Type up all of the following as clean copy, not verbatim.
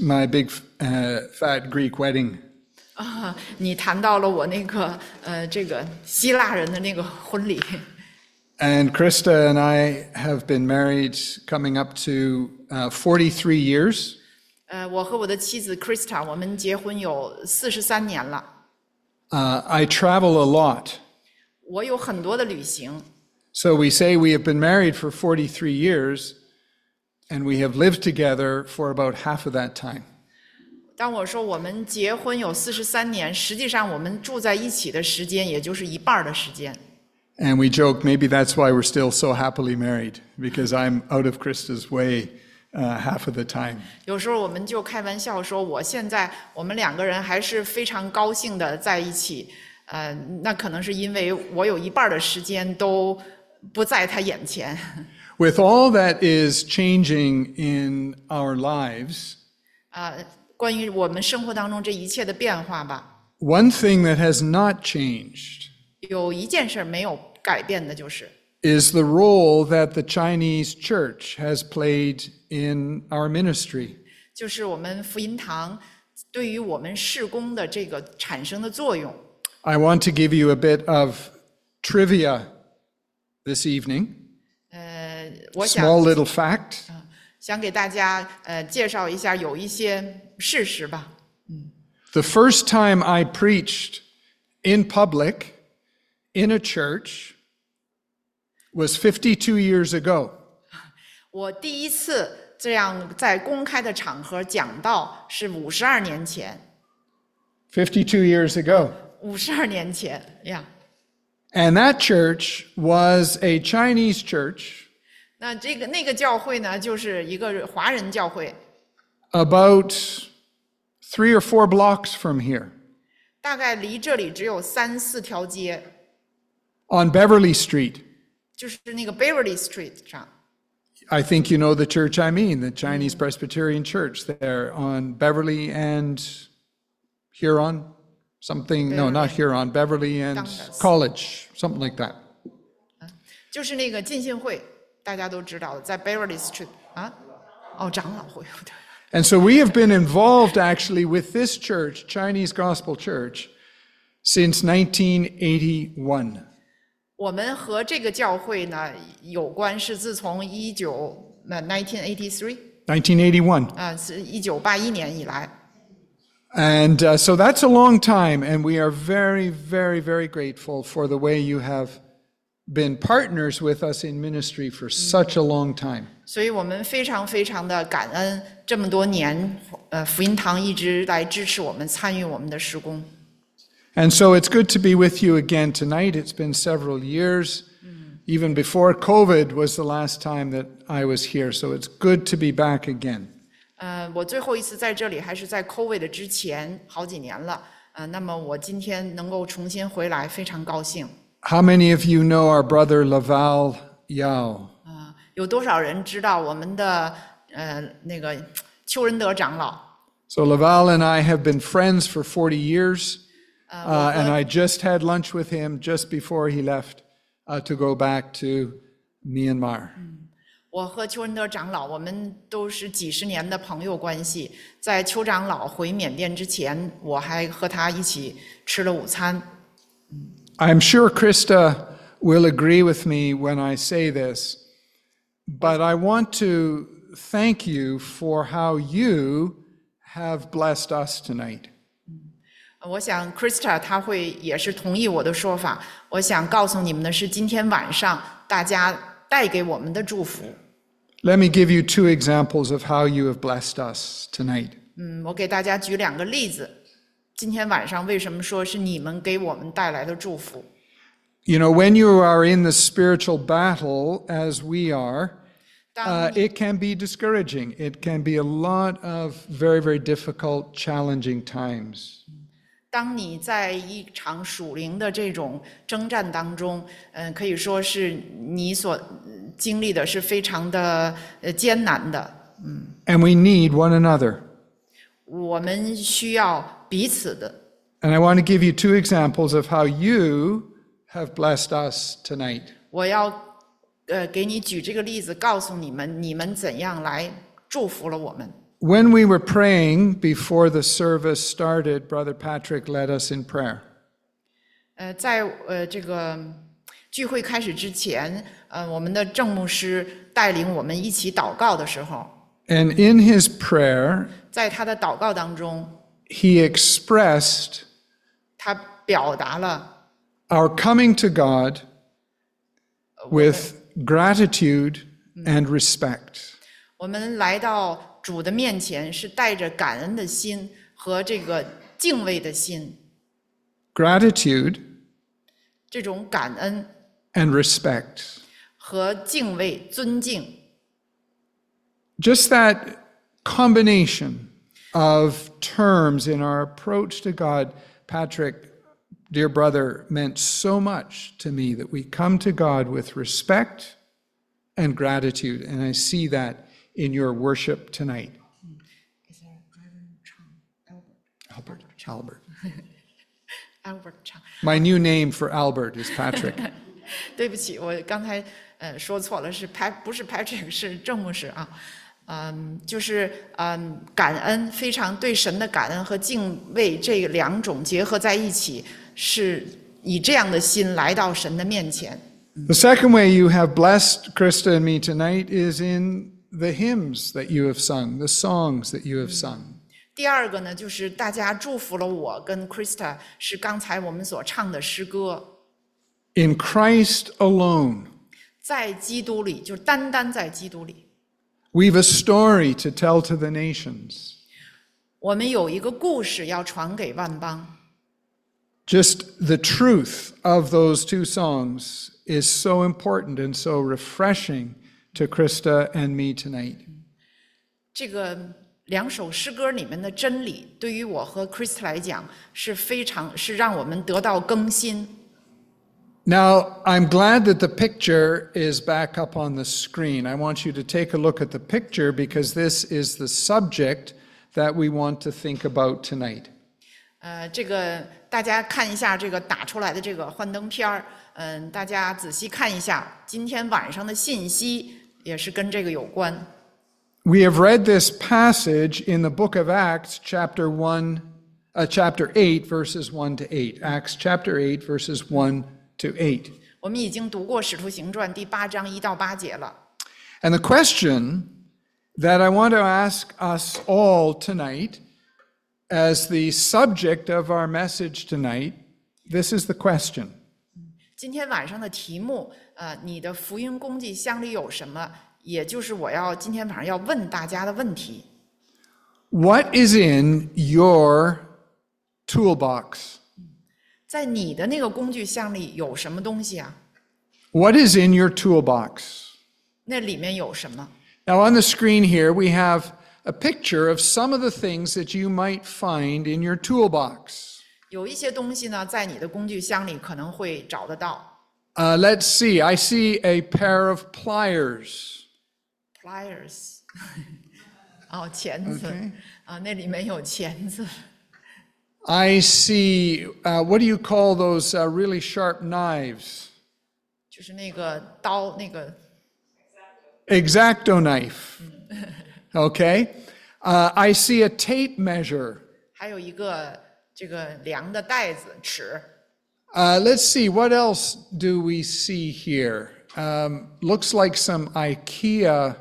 my big fat Greek wedding. 你谈到了我那个这个希腊人的那个婚礼。 And Krista and I have been married coming up to 43 years. 我和我的妻子 Krista 我们结婚有43年了。 I travel a lot. 我有很多的旅行。 So we say we have been married for 43 years, and we have lived together for about half of that time. 当我说我们结婚有43年，实际上我们住在一起的时间也就是一半的时间。 And we joke maybe that's why we're still so happily married, because I'm out of Krista's way half of the time. 有时候我们就开玩笑说，我们两个人还是非常高兴的在一起。那可能是因为我有一半的时间都不在他眼前。 With all that is changing in our lives, 关于我们生活当中这一切的变化吧。 One thing that has not changed 有一件事没有改变的，就是 is the role that the Chinese church has played in our ministry. 就是我们福音堂对于我们事工的这个产生的作用。 I want to give you a bit of trivia this evening. 我想 Small little fact. 想给大家介绍一下有一些事实吧。 The first time I preached in public in a church was 52 years ago. 我第一次这样在公开的场合讲道是52年前。 52 years ago. 52年前呀。 And that church was a Chinese church. 那个教会呢，就是一个华人教会。 About 3 or 4 blocks from here. 大概离这里只有3、4条街。 On Beverly Street. 就是那个 Beverly Street 上。 I think you know the church I mean, the Chinese Presbyterian Church there on Beverly and Huron, something, no, not Huron, Beverly and College, something like that. 就是那个浸信会，大家都知道的，在 Beverly Street 长老会。 And so we have been involved actually with this church, Chinese Gospel Church, since 1981. 我们和这个教会呢有关，是自从1981 是1981年以来。 And so that's a long time, and we are very, very, very grateful for the way you have been partners with us in ministry for such a long time. 所以我们非常非常的感恩，这么多年，福音堂一直来支持我们，参与我们的事工。 And so it's good to be with you again tonight. It's been several years. Even before COVID was the last time that I was here. So it's good to be back again. 我最后一次在这里还是在 COVID 之前好几年了。那么我今天能够重新回来，非常高兴。 How many of you know our brother Laval Yao? 有多少人知道我们的那个邱仁德长老？ So Laval and I have been friends for 40 years. And I just had lunch with him just before he left to go back to Myanmar. 我和邱仁德长老，我们都是几十年的朋友关系。在邱长老回缅甸之前，我还和他一起吃了午餐。 I'm sure Krista will agree with me when I say this, but I want to thank you for how you have blessed us tonight. 我想 Krista 她会也是同意我的说法。我想告诉你们的是，今天晚上大家带给我们的祝福。 Let me give you 2 examples of how you have blessed us tonight. 我给大家举2个例子。今天晚上为什么说是你们给我们带来的祝福？ You know, when you are in the spiritual battle, as we are, it can be discouraging. It can be a lot of very, very difficult, challenging times. 当你在一场属灵的这种征战当中，可以说是你所经历的是非常的艰难的。 And we need one another. 我们需要彼此的。 And I want to give you 2 examples of how you have blessed us tonight. 我要给你举这个例子，告诉你们怎样来祝福了我们。 When we were praying before the service started, Brother Patrick led us in prayer. 在这个聚会开始之前，我们的郑牧师带领我们一起祷告的时候， And in his prayer, 在他的祷告当中， he expressed 他表达了 our coming to God with gratitude and respect. 我们来到主的面前是带着感恩的心和这个敬畏的心， Gratitude 这种感恩 and respect. 和敬畏、尊敬。 Just that combination of terms in our approach to God, Patrick, dear brother, meant so much to me that we come to God with respect and gratitude. And I see that in your worship tonight. Albert 唱， My new name for Albert is Patrick. 对不起，我刚才说错了，不是 Patrick， 是郑牧师啊。就是感恩，非常对神的感恩和敬畏这两种结合在一起，是以这样的心来到神的面前。 The second way you have blessed Krista and me tonight is in the hymns that you have sung, the songs that you have sung. 第二个呢，就是大家祝福了我跟 Krista， 是刚才我们所唱的诗歌。 In Christ alone, 在基督里，就单单在基督里， we've a story to tell to the nations. 我们有一个故事要传给万邦。 Just the truth of those two songs is so important and so refreshing to Krista and me tonight. 这个两首诗歌里面的真理，对于我和 Krista 来讲，是让我们得到更新。 Now, I'm glad that the picture is back up on the screen. I want you to take a look at the picture because this is the subject that we want to think about tonight. 这个大家看一下这个打出来的这个幻灯片儿，大家仔细看一下，今天晚上的信息也是跟这个有关。 We have read this passage in the book of Acts, chapter 8, verses 1 to 8. Acts chapter 8, verses 1 to 8. 我们已经读过《使徒行传》第8章1到8节了。 And the question that I want to ask us all tonight, as the subject of our message tonight, this is the question. 今天晚上的题目，你的福音工具箱里有什么？也就是我今天晚上要问大家的问题。 What is in your toolbox? 在你的那个工具箱里有什么东西啊？ What is in your toolbox? 那里面有什么？ Now on the screen here, we have a picture of some of the things that you might find in your toolbox. 有一些东西呢，在你的工具箱里可能会找得到。 Let's see. I see a pair of pliers. Pliers， 哦，钳子 Okay. 那里面有钳子。 I see, what do you call those really sharp knives? 就是那个刀，那个 X-Acto knife. Okay. I see a tape measure. 还有一个这个量的带子尺。 Let's see, what else do we see here? Looks like some IKEA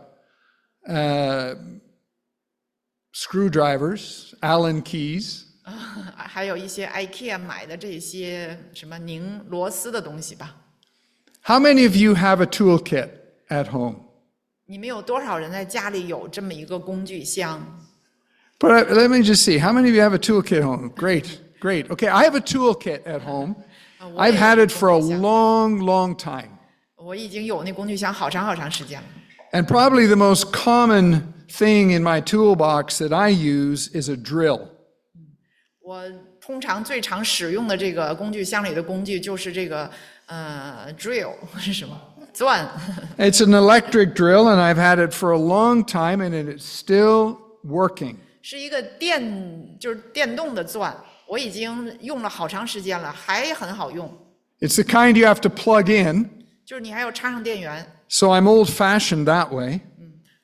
screwdrivers, Allen keys. 还有一些 IKEA 买的这些什么拧螺丝的东西吧。 How many of you have a toolkit at home? 你们有多少人在家里有这么一个工具箱？ But let me just see. How many of you have a toolkit at home? Great, great. Okay, I have a toolkit at home. I've had it for a long, long time. 我已经有那工具箱好长好长时间了。 And probably the most common thing in my toolbox that I use is a drill. 我通常最常使用的这个工具箱里的工具就是这个drill 是什么？钻。 It's an electric drill, and I've had it for a long time, and it is still working. 是一个就是电动的钻，我已经用了好长时间了，还很好用。 It's the kind you have to plug in, 就是你还要插上电源。 so I'm old-fashioned that way.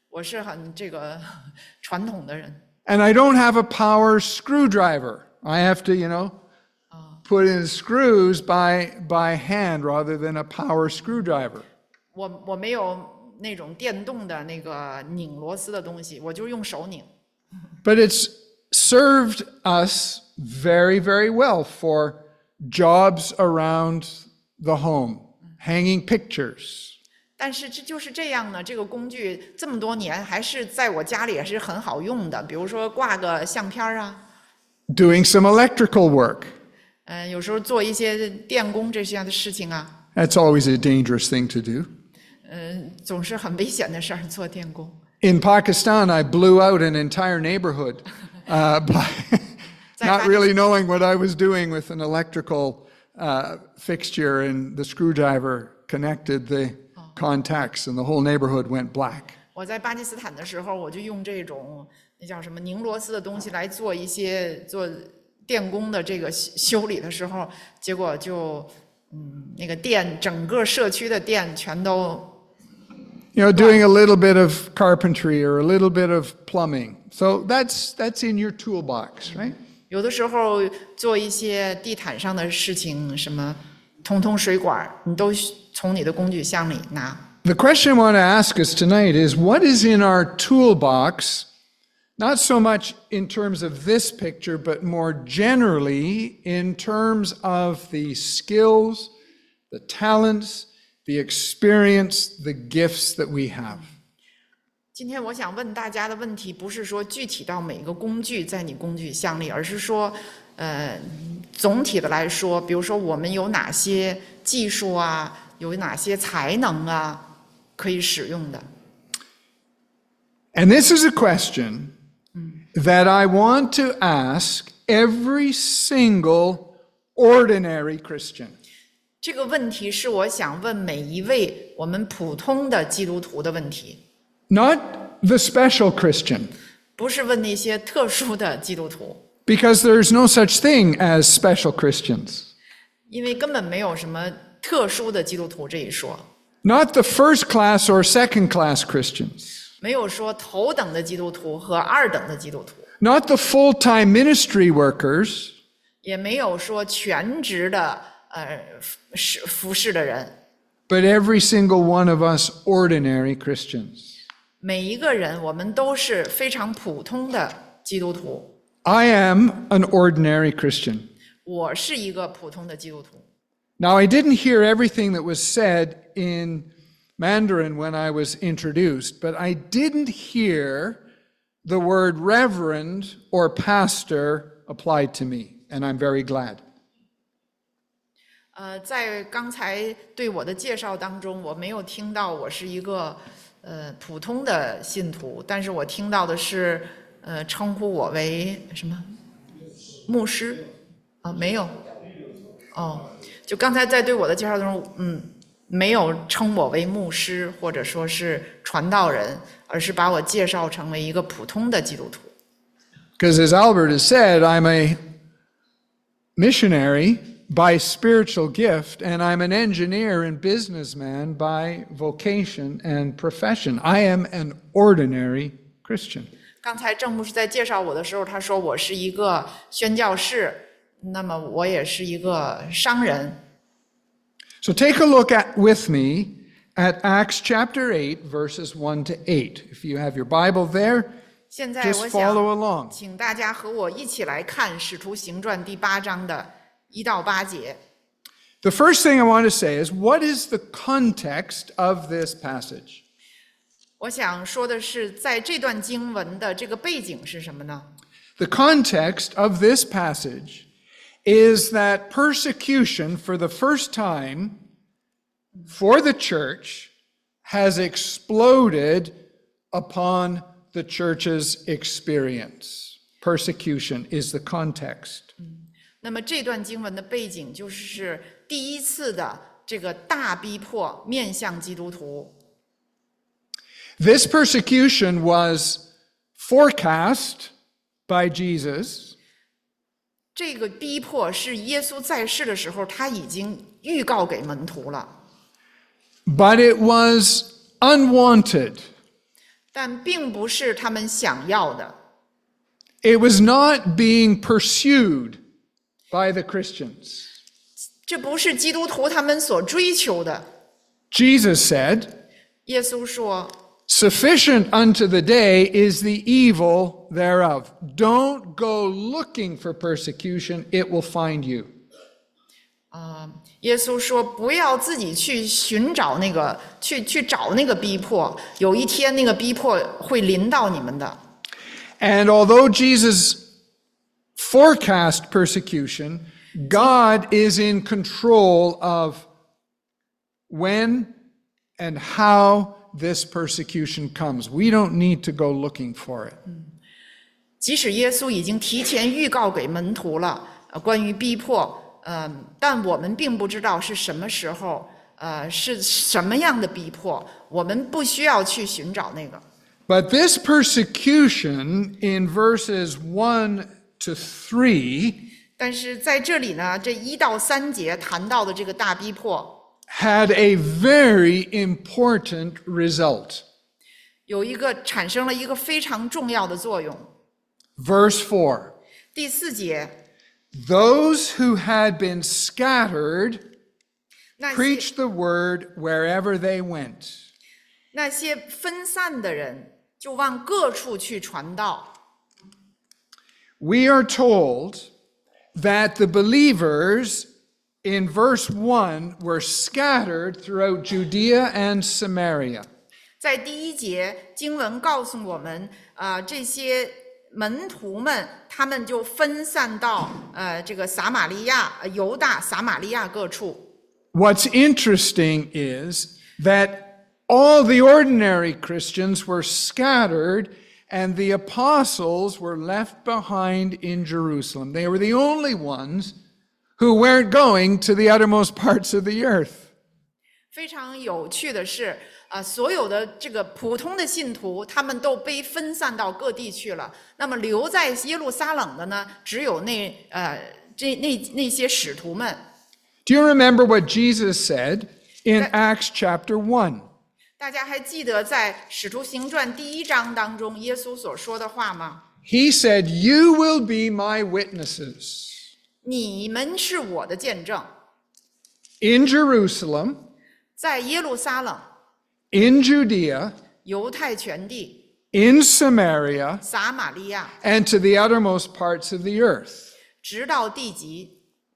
我是很这个传统的人。 And I don't have a power screwdriver. I have to, put in screws by hand rather than a power screwdriver. 我没有那种电动的那个拧螺丝的东西，我就用手拧。 But it's served us very, very well for jobs around the home, hanging pictures. 但是这就是这样呢，这个工具这么多年还是在我家里也是很好用的，比如说挂个相片啊， Doing some electrical work. 有时候做一些电工这些的事情啊， That's always a dangerous thing to do. 总是很危险的事儿，做电工。 In Pakistan, I blew out an entire neighborhood by not really knowing what I was doing with an electrical fixture, and the screwdriver connected the contacts, and the whole neighborhood went black. 我在巴基斯坦的时候，我就用这种那叫什么拧螺丝的东西来做一些做电工的这个修理的时候，结果就那个电整个社区的电全都 Doing a little bit of carpentry or a little bit of plumbing. So that's in your toolbox, right? 有的时候做一些地毯上的事情，什么通水管，你都从你的工具箱里拿。 The question I want to ask us tonight is, what is in our toolbox, not so much in terms of this picture, but more generally in terms of the skills, the talents, the experience, the gifts that we have. 今天我想问大家的问题，不是说具体到每个工具在你工具箱里，而是说，总体的来说，比如说我们有哪些技术啊，有哪些才能啊，可以使用的。 And this is a question that I want to ask every single ordinary Christian. 这个问题是我想问每一位我们普通的基督徒的问题， Not the special Christian, 不是问那些特殊的基督徒， because there's no such thing as special Christians. 因为根本没有什么特殊的基督徒这一说， Not the first class or second class Christians. 没有说头等的基督徒和二等的基督徒， Not the full-time ministry workers, 也没有说全职的服侍的人， but every single one of us ordinary Christians. 每一个人我们都是非常普通的基督徒。 I am an ordinary Christian. 我是一个普通的基督徒。 Now, I didn't hear everything that was said in Mandarin when I was introduced, but I didn't hear the word reverend or pastor applied to me, and I'm very glad. 在刚才对我的介绍当中，我没有听到我是一个普通的信徒，但是我听到的是称呼我为什么牧师啊？没有哦，就刚才在对我的介绍当中，没有称我为牧师或者说是传道人，而是把我介绍成为一个普通的基督徒。 Because as Albert has said, I'm a missionary by spiritual gift, and I'm an engineer and businessman by vocation and profession. I am an ordinary Christian. 刚才郑牧师在介绍我的时候，他说我是一个宣教士，那么我也是一个商人。 So take a look with me at Acts chapter 8, verses 1 to 8. If you have your Bible there, 现在 just 我 follow 想 along. 请大家和我一起来看《使徒行传》第8章的1到8节。 The first thing I want to say is, what is the context of this passage? 我想说的是，在这段经文的这个背景是什么呢？ The context of this passage is that persecution for the first time for the church has exploded upon the church's experience. Persecution is the context. 那么这段经文的背景就是第一次的这个大逼迫面向基督徒。 This persecution was forecast by Jesus. 这个逼迫是耶稣在世的时候他已经预告给门徒了， But it was unwanted. 但并不是他们想要的。 It was not being pursued by the Christians. 这不是基督徒他们所追求的。 Jesus said, 耶稣说 Sufficient unto the day is the evil thereof. Don't go looking for persecution, it will find you. 耶稣说不要自己去寻找那个去找那个逼迫，有一天那个逼迫会临到你们的。 And although Jesus forecast persecution, God is in control of when and how this persecution comes. We don't need to go looking for it. 即使耶稣已经提前预告给门徒了，关于逼迫，但我们并不知道是什么时候，是什么样的逼迫，我们不需要去寻找那个。 But this persecution in verses 1 to 3 但是在这里呢，这1到3节谈到的这个大逼迫 had a very important result. 产生了一个非常重要的作用。 Verse 4. 第4节， Those who had been scattered 那些 preached the word wherever they went. 那些分散的人就往各处去传道。 We are told that the believers in verse 1 were scattered throughout Judea and Samaria. 在第1节经文告诉我们，这些门徒们他们就分散到这个撒玛利亚、犹大、撒玛利亚各处。 What's interesting is that all the ordinary Christians were scattered and the apostles were left behind in Jerusalem. They were the only ones who weren't going to the uttermost parts of the earth. 非常有趣的是，所有的这个普通的信徒，他们都被分散到各地去了。那么留在耶路撒冷的呢，只有那些使徒们。 Do you remember what Jesus said in Acts chapter 1? 大家还记得在《使徒行传》第1章当中，耶稣所说的话吗？ He said, "You will be my witnesses 你们是我的见证， in Jerusalem, 在耶路撒冷、 in Judea, 犹太全地、 in Samaria, 撒玛利亚， and to the uttermost parts of the earth." 直到地极。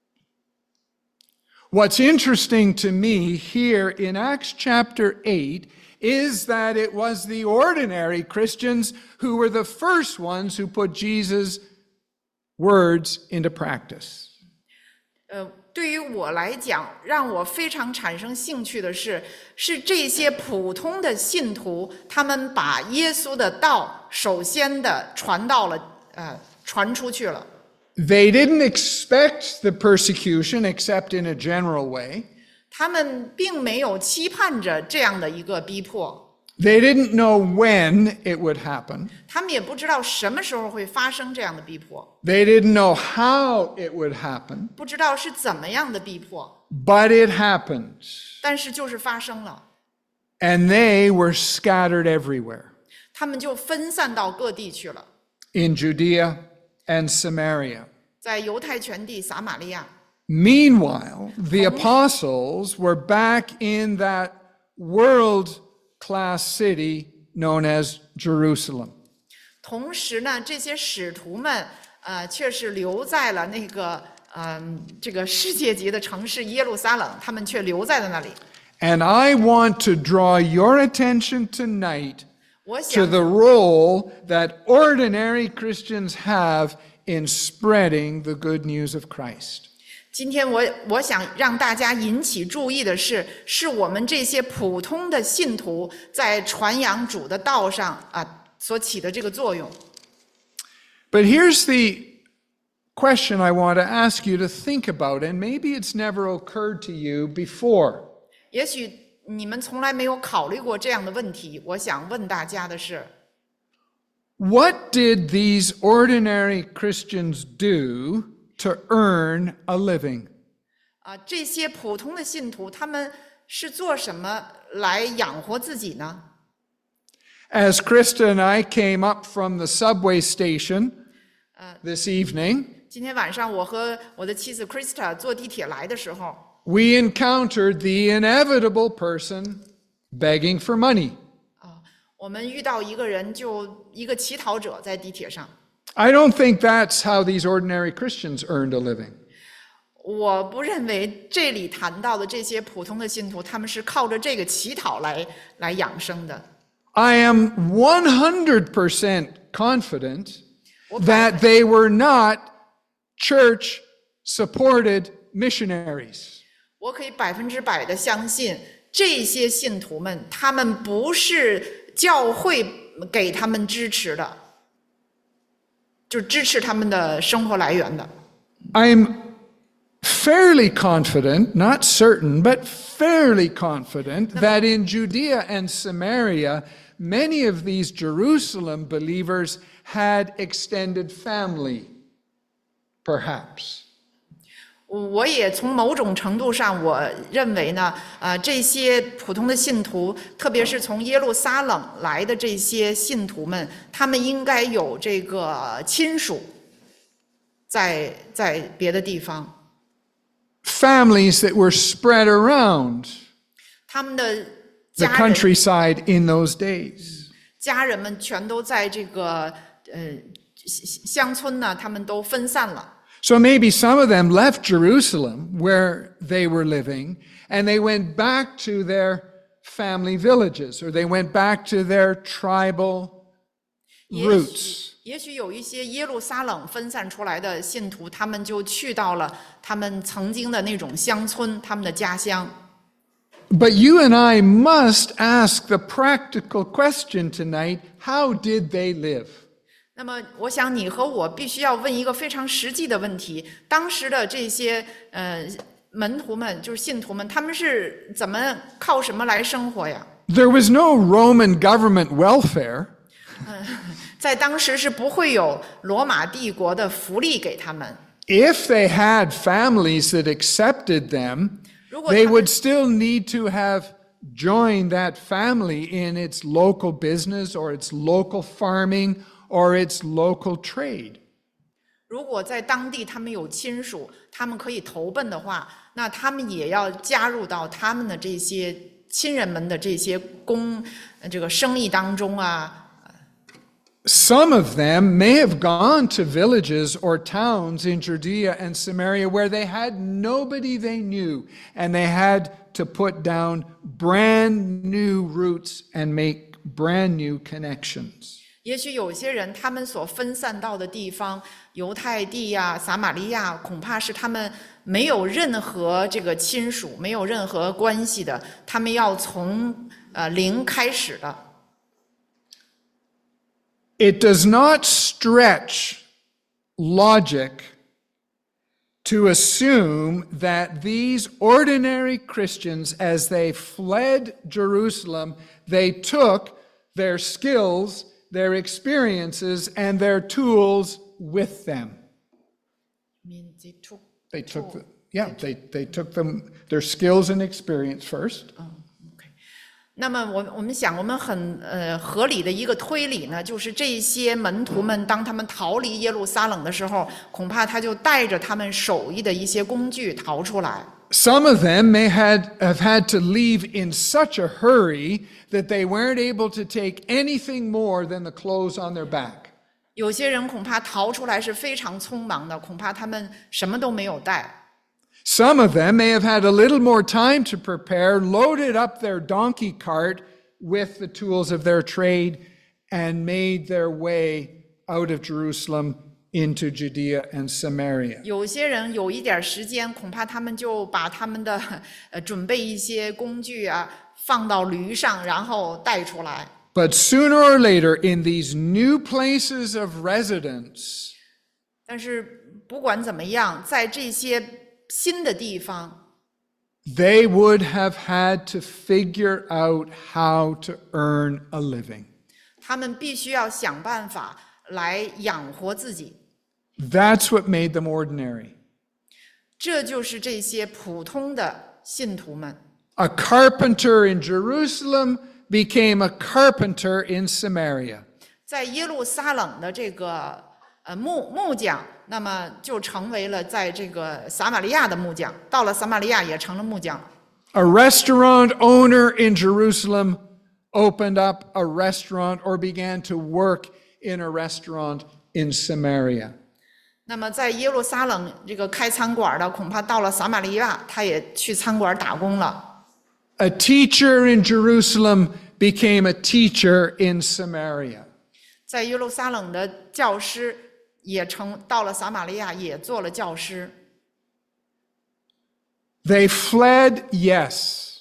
What's interesting to me here in Acts chapter 8 is that it was the ordinary Christians who were the first ones who put Jesus' words into practice. 对于我来讲，让我非常产生兴趣的是这些普通的信徒，他们把耶稣的道首先的传出去了。 They didn't expect the persecution except in a general way. 他们并没有期盼着这样的一个逼迫， They didn't know when it would happen. 他们也不知道什么时候会发生这样的逼迫， They didn't know how it would happen. 不知道是怎么样的逼迫， But it happened. 但是就是发生了， And they were scattered everywhere 他们就分散到各地去了， in Judea and Samaria. 在犹太全地、撒玛利亚。 Meanwhile, the apostles were back in that world-class city known as Jerusalem. 同时呢，这些使徒们却是留在了那个这个世界级的城市耶路撒冷，他们却留在了那里。 And I want to draw your attention tonight 我 to 想 the role that ordinary Christians have in spreading the good news of Christ. 今天我想让大家引起注意的是我们这些普通的信徒在传扬主的道上所起的这个作用。 But here's the question I want to ask you to think about, and maybe it's never occurred to you before. 也许你们从来没有考虑过这样的问题，我想问大家的是， What did these ordinary Christians do to earn a living? 这些普通的信徒他们是做什么来养活自己呢？ As Krista and I came up from the subway station this evening, 今天晚上我和我的妻子 Krista 坐地铁来的时候， we encountered the inevitable person begging for money. 我们遇到一个人，就一个乞讨者在地铁上。 I don't think that's how these ordinary Christians earned a living. 我不认为这里谈到的这些普通的信徒，他们是靠着这个乞讨来养生的。 I am 100% confident that they were not church-supported missionaries. 我可以100%的相信，这些信徒们，他们不是教会给他们支持的，就支持他们的生活来源的。 I'm fairly confident, not certain, but fairly confident that in Judea and Samaria, many of these Jerusalem believers had extended family, perhaps. 我也从某种程度上，我认为呢，这些普通的信徒，特别是从耶路撒冷来的这些信徒们，他们应该有这个亲属在别的地方。 Families that were spread around 他们的 the 家人 countryside in those days. 家人们全都在这个乡村呢，他们都分散了。 So maybe some of them left Jerusalem, where they were living, and they went back to their family villages, or they went back to their tribal roots. 也许有一些耶路撒冷分散出来的信徒，他们就去到了他们曾经的那种乡村，他们的家乡。 But you and I must ask the practical question tonight, how did they live? 那么，我想你和我必须要问一个非常实际的问题：当时的这些门徒们，就是信徒们，他们是怎么靠什么来生活呀？ There was no Roman government welfare. 在当时是不会有罗马帝国的福利给他们。 If they had families that accepted them, 如果他 they 们 would still need to have joined that family in its local business or its local farming or its local trade. 如果在当地他们有亲属，他们可以投奔的话，那他们也要加入到他们的这些亲人们的这些这个生意当中啊。 Some of them may have gone to villages or towns in Judea and Samaria where they had nobody they knew, and they had to put down brand new roots and make brand new connections. 也许有些人他们所分散到的地方，犹太地呀、撒玛利亚，恐怕是他们没有任何这个亲属，没有任何关系的，他们要从零开始的。 It does not stretch logic to assume that these ordinary Christians, as they fled Jerusalem, they took their skills, their experiences, and their tools with them. They took their skills and experience first. 那么我们想，我们很合理的一个推理呢，就是这些门徒们，当他们逃离耶路撒冷的时候，恐怕他就带着他们手艺的一些工具逃出来。 Some of them may have had to leave in such a hurry that they weren't able to take anything more than the clothes on their back. 有些人恐怕逃出来是非常匆忙的，恐怕他们什么都没有带。 Some of them may have had a little more time to prepare, loaded up their donkey cart with the tools of their trade, and made their way out of Jerusalem into Judea and Samaria. 有些人有一点时间，恐怕他们就把他们的准备一些工具啊放到驴上，然后带出来。 But sooner or later, in these new places of residence, 但是不管怎么样，在这些新的地方， they would have had to figure out how to earn a living. 他们必须要想办法来养活自己。 That's what made them ordinary. 这就是这些普通的信徒们。 A carpenter in Jerusalem became a carpenter in Samaria. 在耶路撒冷的这个木匠，那么就成为了在这个撒玛利亚的木匠，到了撒玛利亚也成了木匠。 A restaurant owner in Jerusalem opened up a restaurant or began to work in a restaurant in Samaria. 那么在耶路撒冷这个开餐馆的，恐怕到了撒玛利亚，他也去餐馆打工了。 A teacher in Jerusalem became a teacher in Samaria. 在耶路撒冷的教师也到了撒玛利亚，也做了教师。 They fled, yes.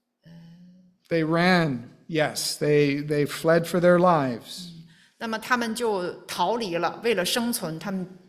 They ran, yes. They fled for their lives. 那么他们就逃离了，为了生存，他们。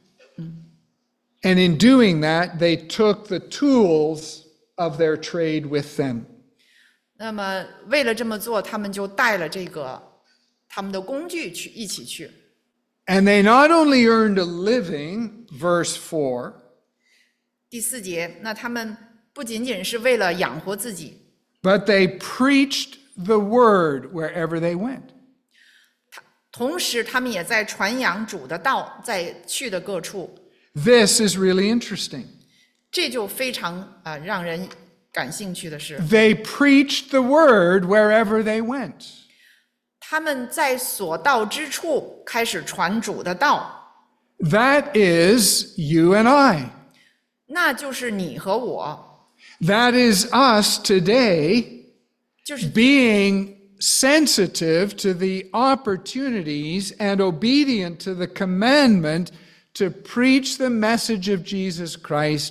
And in doing that, they took the tools of their trade with them. 那么为了这么做，他们就带了他们的工具一起去。 And they not only earned a living, verse 4. 第4节，那他们不仅仅是为了养活自己， But they preached the word wherever they went. 同时他们也在传扬主的道，在去的各处。 This is really interesting. 这就非常让人感兴趣的是， They preached the word wherever they went. 他们在所到之处开始传主的道。 That is you and I. 那就是你和我， That is us today 就是 being sensitive to the opportunities and obedient to the commandment to preach the message of Jesus Christ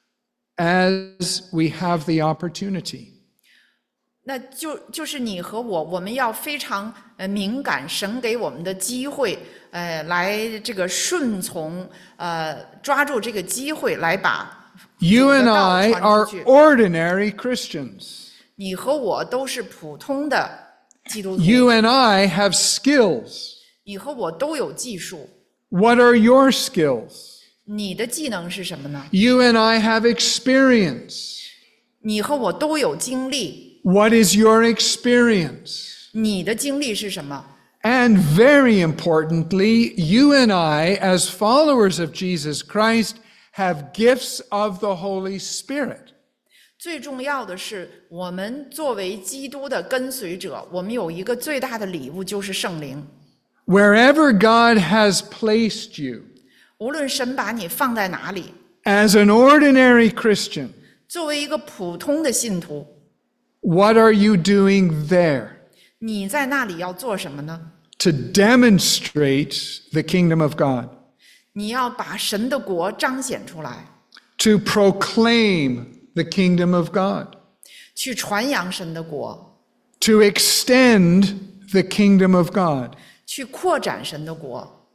as we have the opportunity. 那就是你和我，我们要非常敏感神给我们的机会，来这个顺从，抓住这个机会来把 You 主的 and 道 I 传 are 出去。 ordinary Christians. 你和我都是普通的基督徒， You and I have skills. 你和我都有技术。 What are your skills? 你的技能是什么呢？ You and I have experience. 你和我都有经历。 What is your experience? 你的经历是什么？ And very importantly, you and I, as followers of Jesus Christ, have gifts of the Holy Spirit. 最重要的是，我们作为基督的跟随者，我们有一个最大的礼物，就是圣灵。 Wherever God has placed you, 无论神把你放在哪里， as an ordinary Christian, 作为一个普通的信徒， what are you doing there? 你在那里要做什么呢？ To demonstrate the kingdom of God, 你要把神的国彰显出来， to proclaim the kingdom of God, 去传扬神的国， to extend the kingdom of God. 去扩展神的国。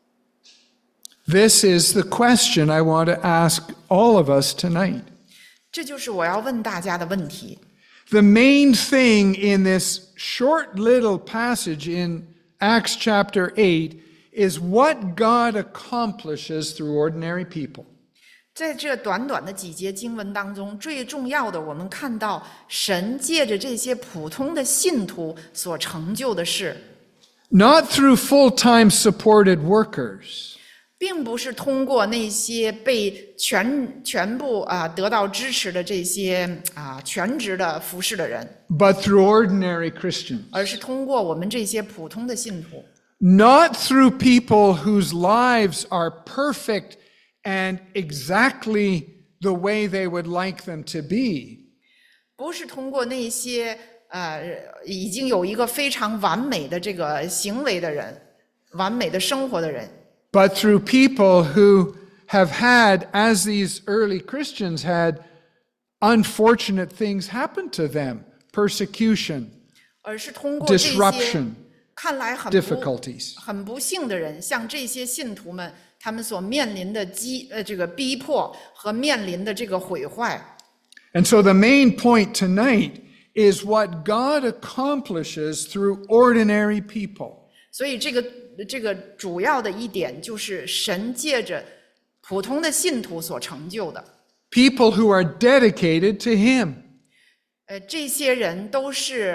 This is the question I want to ask all of us tonight. 这就是我要问大家的问题。 The main thing in this short little passage in Acts chapter 8 is what God accomplishes through ordinary people. 在这短短的几节经文当中，最重要的，我们看到神借着这些普通的信徒所成就的事， Not through full-time supported workers, 并不是通过那些被全部得到支持的这些全职的服侍的人， but through ordinary Christians. 而是通过我们这些普通的信徒。 Not through people whose lives are perfect and exactly the way they would like them to be. 不是通过那些已经有一个非常完美的这个行为的人，完美的生活的人， But through people who have had, as these early Christians had, unfortunate things happen to them, persecution, 而是通过这些 disruption, 看来 difficulties. 很不幸的人，像这些信徒们，他们所面临的这个逼迫和面临的这个毁坏。 And so the main point tonight is what God accomplishes through ordinary people. 所以这个主要的一点就是神借着普通的信徒所成就的。 People who are dedicated to Him. 这些人都是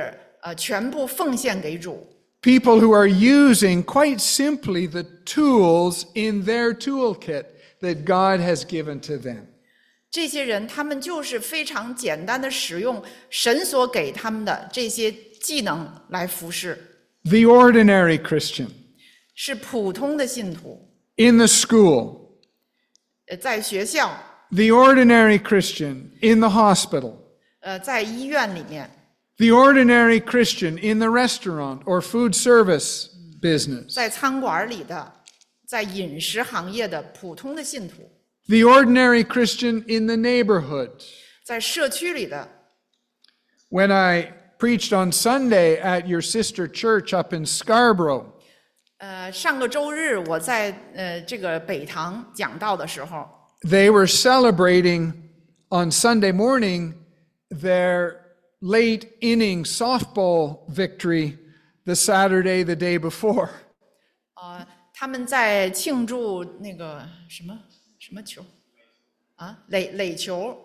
全部奉献给主。 People who are using quite simply the tools in their toolkit that God has given to them. 这些人他们就是非常简单的使用神所给他们的这些技能来服侍， The ordinary Christian 是普通的信徒。 in the school, 在学校， the ordinary Christian in the hospital, 在医院里面， the ordinary Christian in the restaurant or food service business, 在餐馆里的，在饮食行业的普通的信徒， the ordinary Christian in the neighborhood. 在社区里的。 When I preached on Sunday at your sister church up in Scarborough, 上个周日我在这个北堂讲道的时候， they were celebrating on Sunday morning their late inning softball victory the Saturday the day before. 他们在庆祝那个什么球啊，垒球，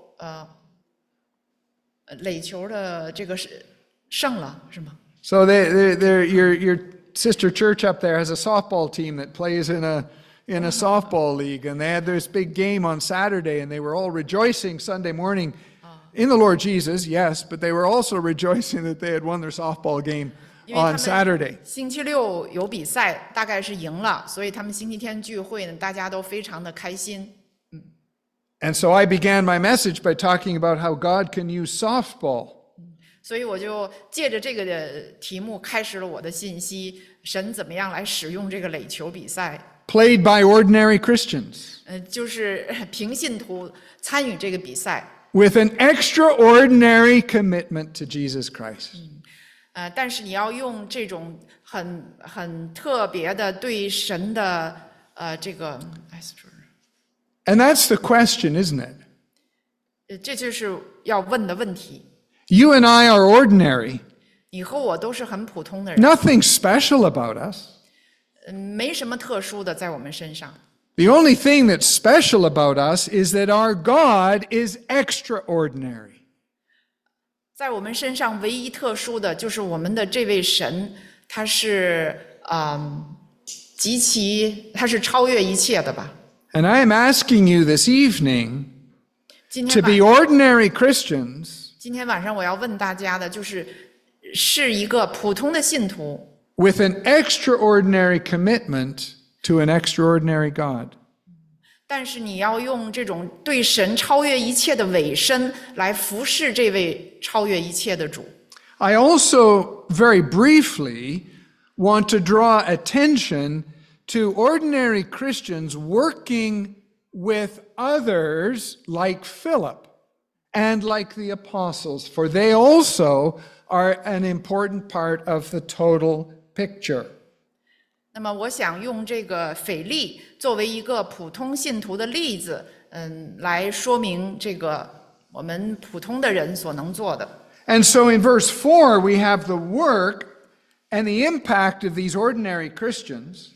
垒球的这个是胜了是吗？ So your sister church up there has a softball team that plays in a softball league, and they had this big game on Saturday, and they were all rejoicing Sunday morning in the Lord Jesus, yes, but they were also rejoicing that they had won their softball game 因为他 on 们 Saturday. 星期六有比赛，大概是赢了，所以他们星期天聚会呢，大家都非常的开心。 And so I began my message by talking about how God can use softball. 所以我就借着这个的题目开始了我的信息，神怎么样来使用这个垒球比赛， Played by ordinary Christians 就是凭信徒参与这个比赛， with an extraordinary commitment to Jesus Christ. 但是你要用这种很特别的对神的这个， And that's the question, isn't it? 这就是要问的问题。 You and I are ordinary. 你和我都是很普通的人， Nothing special about us. 没什么特殊的在我们身上。 The only thing that's special about us is that our God is extraordinary. 在我们身上唯一特殊的就是我们的这位神，他是他是超越一切的吧。 And I am asking you this evening 今 to 天 be 晚 ordinary Christians 今天晚上我要问大家的是一个普通的信徒， with an extraordinary commitment to an extraordinary God. 但是你要用这种对神超越一切的委身来服侍这位超越一切的主。 I also very briefly want to draw attention to ordinary Christians working with others like Philip and like the apostles, for they also are an important part of the total picture. 那么我想用这个腓力作为一个普通信徒的例子，来说明这个我们普通的人所能做的。 And so in verse 4, we have the work and the impact of these ordinary Christians.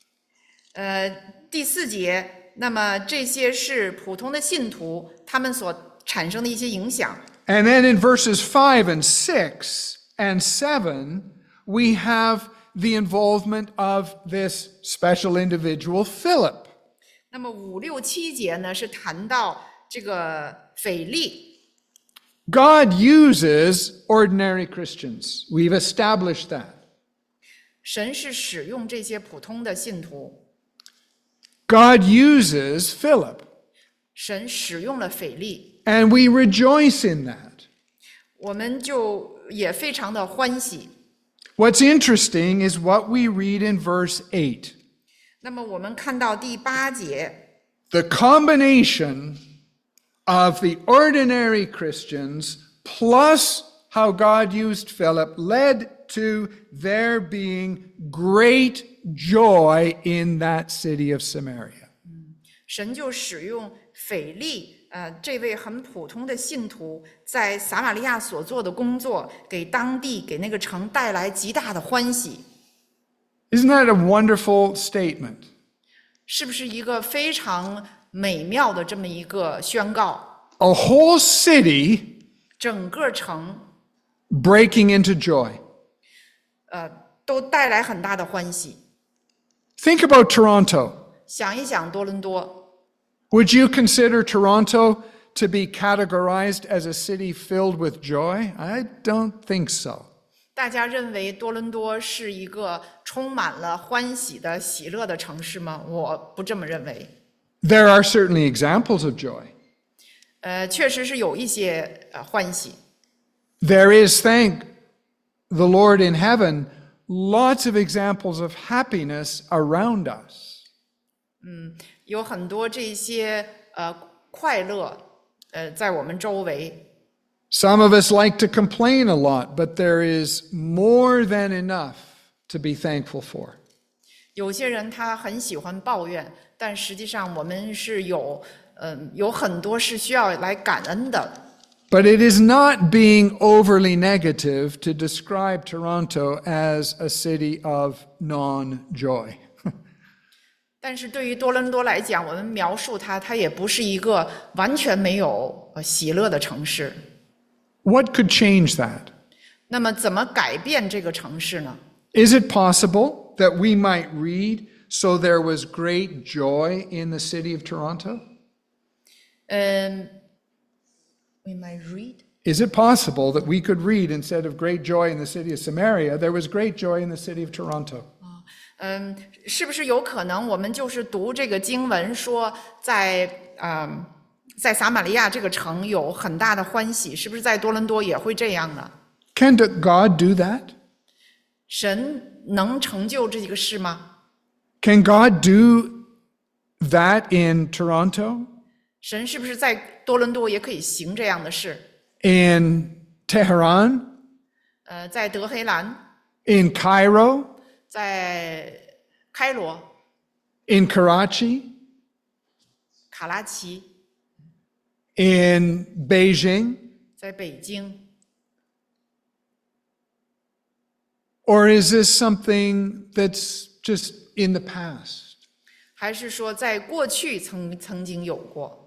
第4节，那么这些是普通的信徒他们所产生的一些影响。 And then in verses 5 and 6 and 7, we have the involvement of this special individual, Philip. 那么5、6、7节呢，是谈到这个腓力。 God uses ordinary Christians. We've established that. 神是使用这些普通的信徒， God uses Philip, 神使用了腓力， and we rejoice in that. 我们就也非常的欢喜。 What's interesting is what we read in verse 8. 那么我们看到第8节， The combination of the ordinary Christians plus how God used Philip led to there being great joy in that city of Samaria. 神就使用腓力，这位很普通的信徒，在撒玛利亚所做的工作，给当地给那个城带来极大的欢喜。 Isn't that a wonderful statement? 是不是一个非常美妙的这么一个宣告？ A whole city 整个城 breaking into joy. 都带来很大的欢喜。 Think about Toronto. 想一想多伦多， Would you consider Toronto to be categorized as a city filled with joy? I don't think so. 大家认为多伦多是一个充满了欢喜的、喜乐的城市吗？我不这么认为。 There are certainly examples of joy. 确实是有一些欢喜。 There is, thank the Lord in heaven, lots of examples of happiness around us. 有很多这些快乐在我们周围。 Some of us like to complain a lot, but there is more than enough to be thankful for. 有些人他很喜欢抱怨，但实际上我们是有很多是需要来感恩的。 But it is not being overly negative to describe Toronto as a city of non-joy. 但是对于多伦多来讲，我们描述它也不是一个完全没有喜乐的城市。 What could change that? 那么怎么改变这个城市呢？ Is it possible that we might read, "So there was great joy in the city of Toronto"? We might read. Is it possible that we could read, instead of great joy in the city of Samaria, there was great joy in the city of Toronto? 是不是有可能我们就是读这个经文说在撒玛利亚这个城有很大的欢喜，是不是在多伦多也会这样呢？ Can God do that? 神能成就这个事吗？ Can God do that in Toronto? 神是不是在多伦多也可以行这样的事？ In Tehran? 在德黑兰， In Cairo? 在开罗、 In Karachi? 卡拉奇， In Beijing? 在北京， Or is this something that's just in the past? 还是说在过去曾经有过？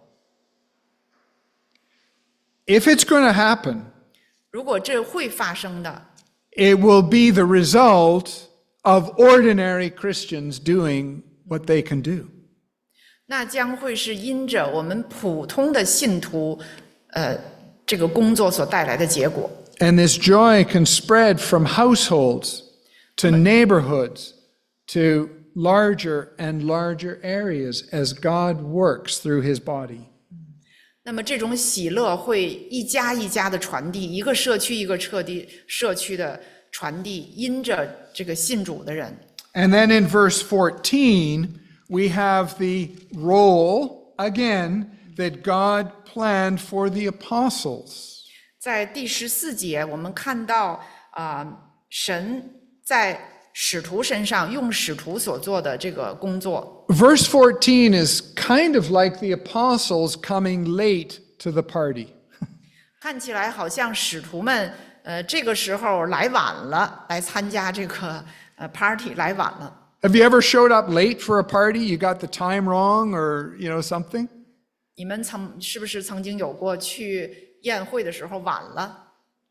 If it's going to happen, 如果这会发生的， it will be the result of ordinary Christians doing what they can do. 那将会是因着我们普通的信徒，这个工作所带来的结果。 And this joy can spread from households to neighborhoods to larger and larger areas as God works through his body. 那么这种喜乐会一家一家的传递，一个社区一个社区的传递，因着这个信主的人。 And then in verse 14, we have the role, again, that God planned for the apostles. 在第14节，我们看到神在使徒身上用使徒所做的这个工作。 Verse 14 is kind of like the apostles coming late to the party. 看起来好像使徒们这个时候来晚了，来参加这个party 来晚了。 Have you ever showed up late for a party? You got the time wrong or, something? 你们是不是曾经有过去宴会的时候晚了？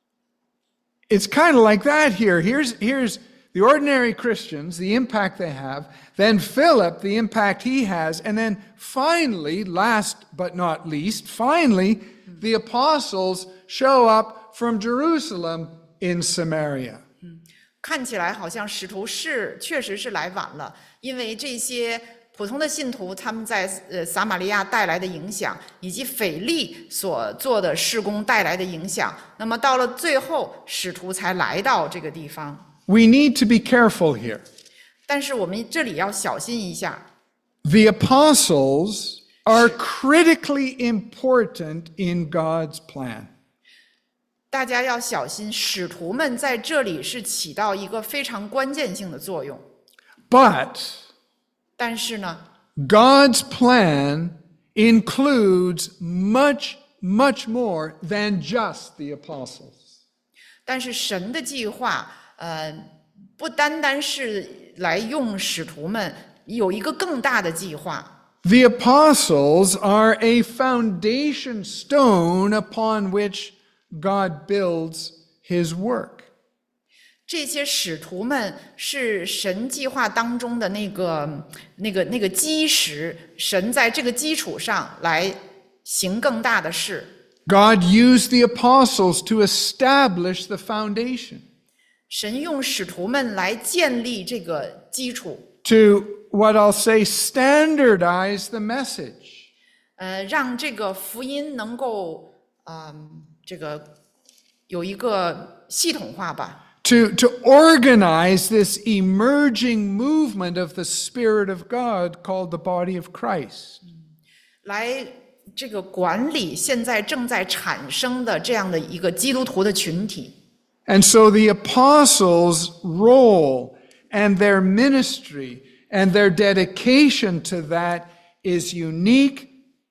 It's kind of like that here. Here's the ordinary Christians, the impact they have, then Philip, the impact he has, and then finally, last but not least, finally, the apostles show up from Jerusalem in Samaria. 看起来好像使徒确实是来晚了，因为这些普通的信徒他们在撒玛利亚带来的影响，以及腓力所做的事工带来的影响，那么到了最后，使徒才来到这个地方。 We need to be careful here. 但是我们这里要小心一下， The apostles are critically important in God's plan. 大家要小心，使徒们在这里是起到一个非常关键性的作用。 But 但是呢， God's plan includes much, much more than just the apostles. 但是神的计划，不单单是来用使徒们，有一个更大的计划。 The apostles are a foundation stone upon which God builds his work. 这些使徒们是神计划当中的那个基石，神在这个基础上来行更大的事。 God used the apostles to establish the foundation. 神用使徒们来建立这个基础， To what I'll say, standardize the message. 让这个福音能够这个有一个系统化吧。 To organize this emerging movement of the Spirit of God called the body of Christ. 来这个管理现在正在产生的这样的一个基督徒的群体。 And so the apostles' role and their ministry and their dedication to that is unique,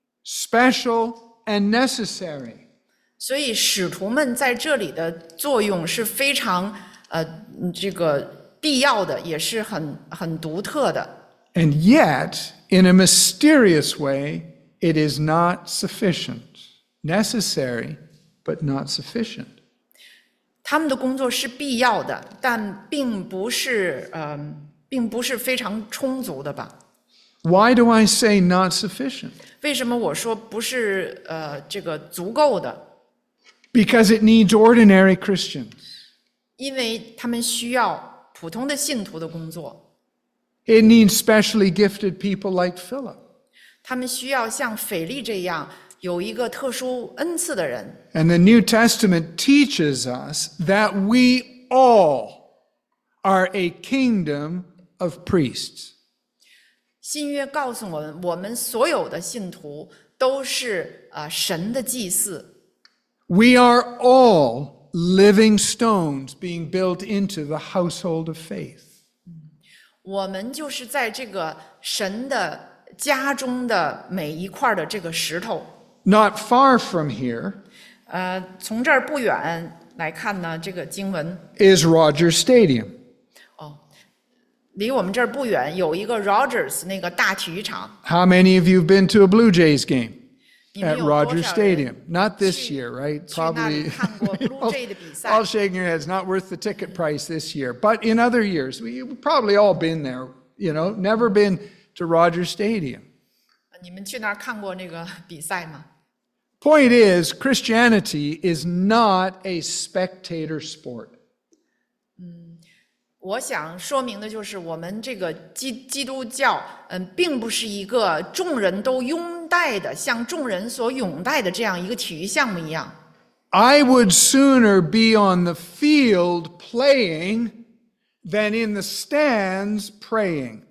special, and necessary. 所以使徒们在这里的作用是非常这个必要的，也是很独特的。 And yet, in a mysterious way, it is not sufficient. Necessary, but not sufficient. 他们的工作是必要的，但并不是非常充足的吧？ Why do I say not sufficient? 为什么我说不是这个足够的？ Because it needs ordinary Christians. 因为他们需要普通的信徒的工作， It needs specially gifted people like Philip. 他们需要像腓力这样有一个特殊恩赐的人。 And the New Testament teaches us that we all are a kingdom of priests. 新约告诉我们，我们所有的信徒都是神的祭司。 We are all living stones being built into the household of faith. 我们就是在这个神的家中的每一块的这个石头。 Not far from here 从这儿不远来看呢，这个经文 is Rogers Stadium. 离我们这儿不远有一个 Rogers 那个大体育场。 How many of you have been to a Blue Jays game 你们 at 有多 Rogers 少人 Stadium? Not this year, right? 去那里 Probably. 看过 Blue Jay 的比赛？ All shaking your heads, not worth the ticket price this year. But in other years, we've probably all been there, never been to Rogers Stadium. 你们去那儿看过那个比赛吗？ Point is, Christianity is not a spectator sport. 我想说明的就是，我们这个基督教，并不是一个众人都拥戴的，像众人所拥戴的这样一个体育项目一样。 I would sooner be on the field playing than in the stands praying.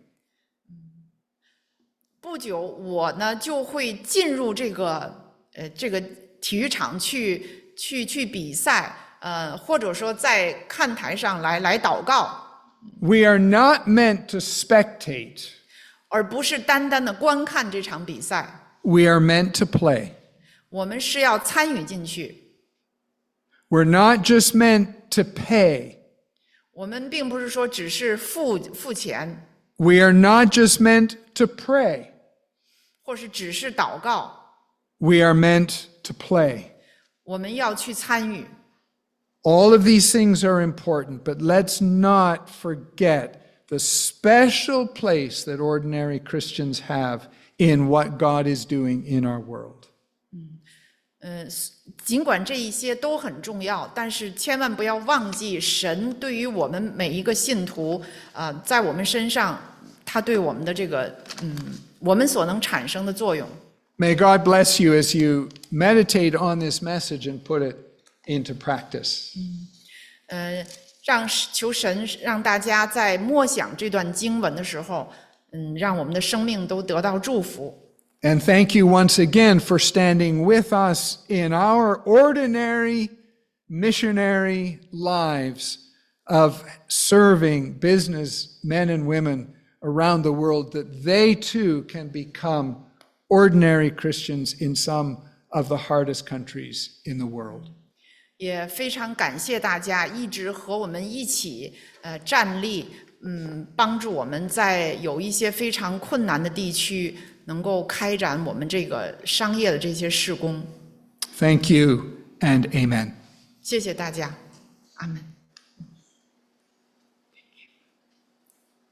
不久，我呢就会进入这个体育场去比赛，或者说在看台上来祷告。 We are not meant to spectate. 而不是单单的观看这场比赛， We are meant to play. 我们是要参与进去。 We're not just meant to pay. 我们并不是说只是付钱， We are not just meant to pray. 或是只是祷告， We are meant to play. 我们要去参与。 All of these things are important, but let's not forget the special place that ordinary Christians have in what God is doing in our world. 尽管这一些都很重要，但是千万不要忘记神对于我们每一个信徒，在我们身上，他对我们的这个，我们所能产生的作用。 May God bless you as you meditate on this message and put it into practice. 求神让大家在默想这段经文的时候，让我们的生命都得到祝福。 And thank you once again for standing with us in our ordinary missionary lives of serving business men and women around the world, that they too can become ordinary Christians in some of the hardest countries in the world. 也非常感谢大家一直和我们一起站立，帮助我们在有一些非常困难的地区能够开展我们这个商业的这些事工。 Thank you and amen. 谢谢大家，阿门。